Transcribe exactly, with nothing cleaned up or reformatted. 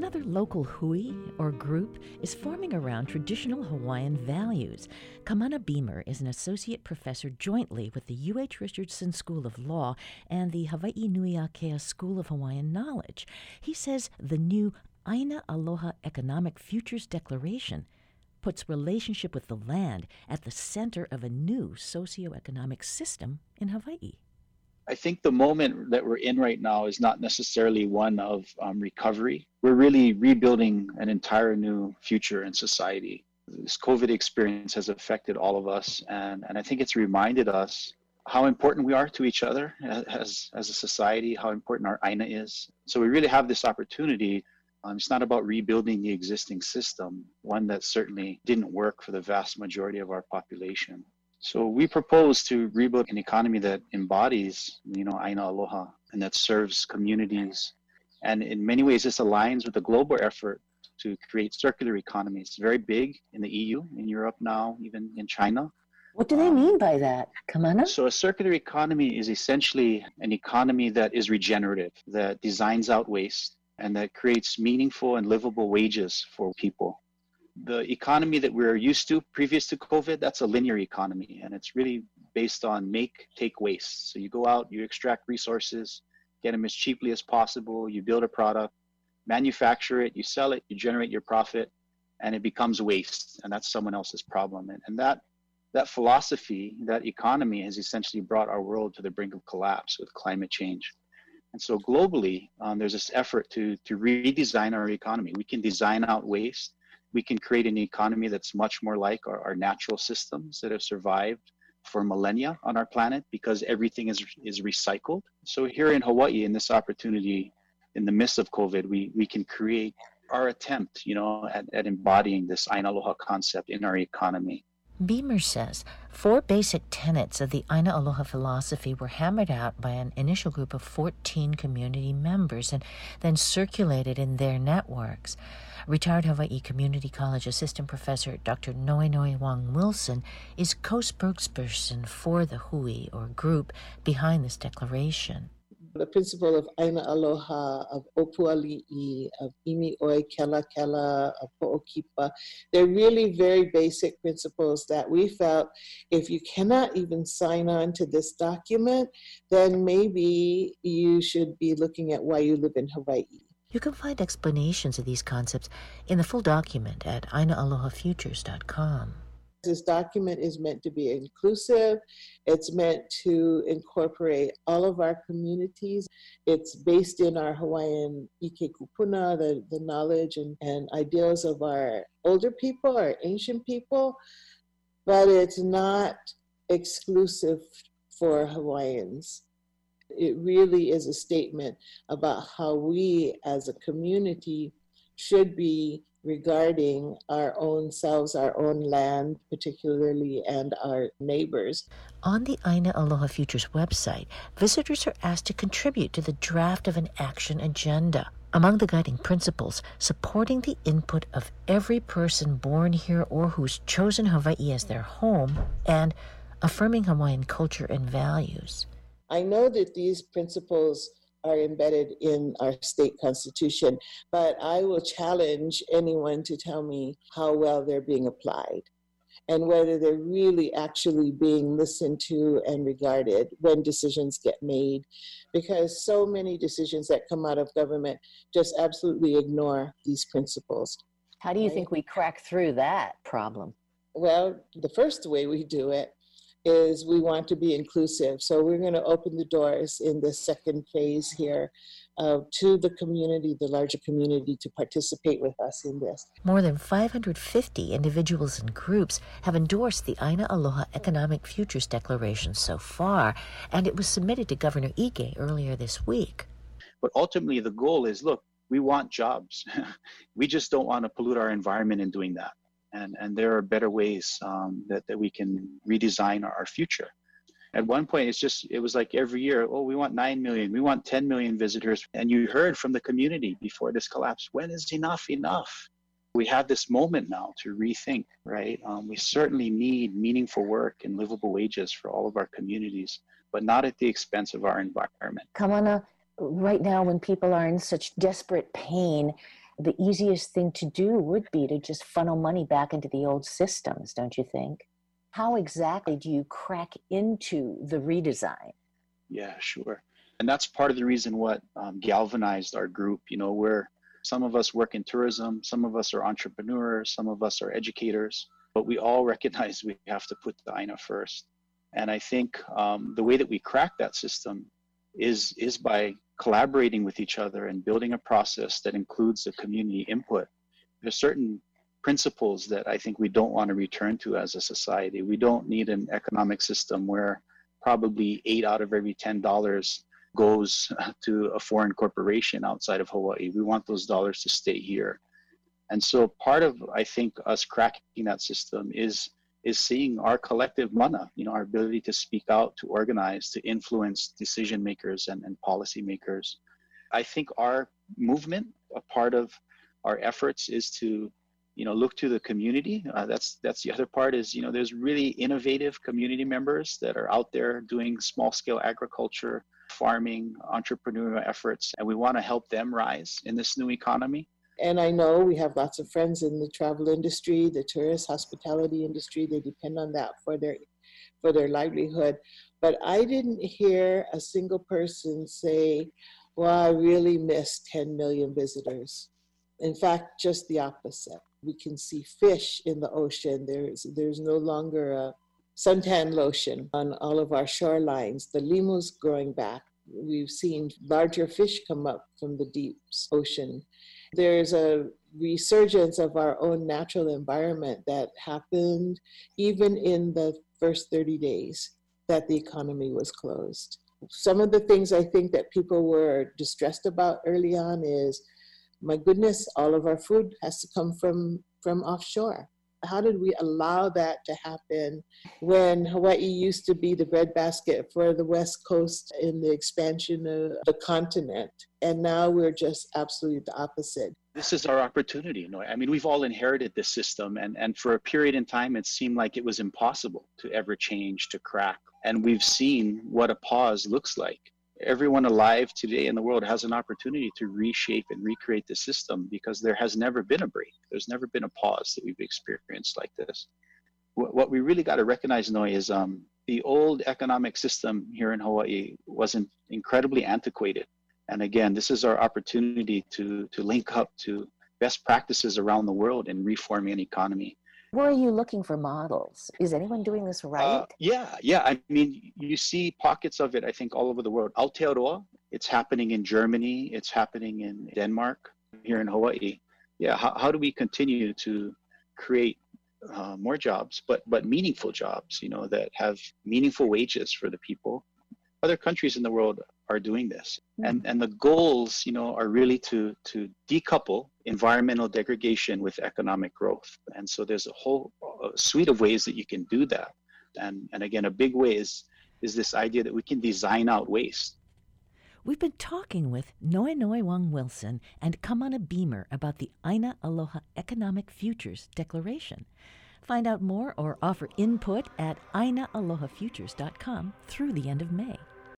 Another local hui, or group, is forming around traditional Hawaiian values. Kamana Beamer is an associate professor jointly with the U H Richardson School of Law and the Hawaii Nui Akea School of Hawaiian Knowledge. He says the new Aina Aloha Economic Futures Declaration puts relationship with the land at the center of a new socioeconomic system in Hawaii. I think the moment that we're in right now is not necessarily one of um, recovery. We're really rebuilding an entire new future in society. This COVID experience has affected all of us, and, and I think it's reminded us how important we are to each other as, as a society, how important our aina is. So we really have this opportunity. Um, it's not about rebuilding the existing system, one that certainly didn't work for the vast majority of our population. So we propose to rebuild an economy that embodies, you know, Aina Aloha, and that serves communities. And in many ways, this aligns with the global effort to create circular economies. It's very big in the E U, in Europe now, even in China. What do they um, mean by that, Kamana? So a circular economy is essentially an economy that is regenerative, that designs out waste, and that creates meaningful and livable wages for people. The economy that we're used to previous to COVID, that's a linear economy, and it's really based on make, take, waste. So you go out, you extract resources, get them as cheaply as possible, you build a product, manufacture it, you sell it, you generate your profit, and it becomes waste, and that's someone else's problem. And, and that, that philosophy, that economy has essentially brought our world to the brink of collapse with climate change. And so globally, um, there's this effort to, to redesign our economy. We can design out waste. We can create an economy that's much more like our, our natural systems that have survived for millennia on our planet because everything is is recycled. So here in Hawaii, in this opportunity, in the midst of COVID, we, we can create our attempt, you know, at, at embodying this Aina Aloha concept in our economy. Beamer says four basic tenets of the Aina Aloha philosophy were hammered out by an initial group of fourteen community members and then circulated in their networks. Retired Hawaii Community College assistant professor Doctor Noenoe Wong Wilson is co-spokesperson for the hui, or group, behind this declaration. The principle of Aina Aloha, of Opuali'i, of Imi Oi Kela Kela, of Ho'okipa, they're really very basic principles that we felt if you cannot even sign on to this document, then maybe you should be looking at why you live in Hawaii. You can find explanations of these concepts in the full document at aina aloha futures dot com. This document is meant to be inclusive. It's meant to incorporate all of our communities. It's based in our Hawaiian ike kupuna, the, the knowledge and, and ideals of our older people, our ancient people, but it's not exclusive for Hawaiians. It really is a statement about how we as a community should be regarding our own selves, our own land particularly, and our neighbors. On the Aina Aloha Futures website, visitors are asked to contribute to the draft of an action agenda. Among the guiding principles, supporting the input of every person born here or who's chosen Hawaii as their home, and affirming Hawaiian culture and values. I know that these principles are embedded in our state constitution, but I will challenge anyone to tell me how well they're being applied and whether they're really actually being listened to and regarded when decisions get made, because so many decisions that come out of government just absolutely ignore these principles. How do you think we crack through that problem? Well, the first way we do it is we want to be inclusive. So we're going to open the doors in the second phase here uh, to the community, the larger community, to participate with us in this. More than five hundred fifty individuals and groups have endorsed the Aina Aloha Economic Futures Declaration so far, and it was submitted to Governor Ige earlier this week. But ultimately, the goal is, look, we want jobs. We just don't want to pollute our environment in doing that. And, and there are better ways um, that, that we can redesign our, our future. At one point, it's just, it was like every year, oh, we want nine million, we want ten million visitors. And you heard from the community before this collapse, when is enough enough? We have this moment now to rethink, right? Um, we certainly need meaningful work and livable wages for all of our communities, but not at the expense of our environment. Kamana, right now when people are in such desperate pain, the easiest thing to do would be to just funnel money back into the old systems, don't you think? How exactly do you crack into the redesign? Yeah, sure. And that's part of the reason what um, galvanized our group, you know, where some of us work in tourism, some of us are entrepreneurs, some of us are educators, but we all recognize we have to put the AINA first. And I think um, the way that we crack that system is, is by collaborating with each other and building a process that includes the community input. There's certain principles that I think we don't want to return to as a society. We don't need an economic system where probably eight out of every ten dollars goes to a foreign corporation outside of Hawaii. We want those dollars to stay here. And so part of, I think, us cracking that system is is seeing our collective mana, you know, our ability to speak out, to organize, to influence decision makers and, and policy makers. I think our movement, a part of our efforts is to, you know, look to the community. Uh, that's that's the other part is, you know, there's really innovative community members that are out there doing small scale agriculture, farming, entrepreneurial efforts, and we want to help them rise in this new economy. And I know we have lots of friends in the travel industry, the tourist hospitality industry. They depend on that for their for their livelihood. But I didn't hear a single person say, well, I really miss ten million visitors. In fact, just the opposite. We can see fish in the ocean. There's, there's no longer a suntan lotion on all of our shorelines. The limu's growing back. We've seen larger fish come up from the deep ocean. There's a resurgence of our own natural environment that happened even in the first thirty days that the economy was closed. Some of the things I think that people were distressed about early on is, my goodness, all of our food has to come from, from offshore. How did we allow that to happen when Hawaii used to be the breadbasket for the West Coast in the expansion of the continent? And now we're just absolutely the opposite. This is our opportunity. No, I mean, we've all inherited this system, and, and for a period in time, it seemed like it was impossible to ever change, to crack. And we've seen what a pause looks like. Everyone alive today in the world has an opportunity to reshape and recreate the system because there has never been a break. There's never been a pause that we've experienced like this. What, what we really got to recognize, Noi, is um, the old economic system here in Hawaii wasn't incredibly antiquated. And again, this is our opportunity to, to link up to best practices around the world in reforming an economy. Where are you looking for models? Is anyone doing this right? Uh, yeah, yeah. I mean, you see pockets of it, I think, all over the world. Aotearoa, it's happening in Germany. It's happening in Denmark, here in Hawaii. Yeah, how, how do we continue to create uh, more jobs, but but meaningful jobs, you know, that have meaningful wages for the people? Other countries in the world are doing this. Mm-hmm. And and the goals, you know, are really to to decouple environmental degradation with economic growth. And so there's a whole a suite of ways that you can do that. And and again, a big way is is this idea that we can design out waste. We've been talking with Noenoe Wong Wilson and Kamana Beamer about the Aina Aloha Economic Futures Declaration. Find out more or offer input at aina aloha futures dot com through the end of May.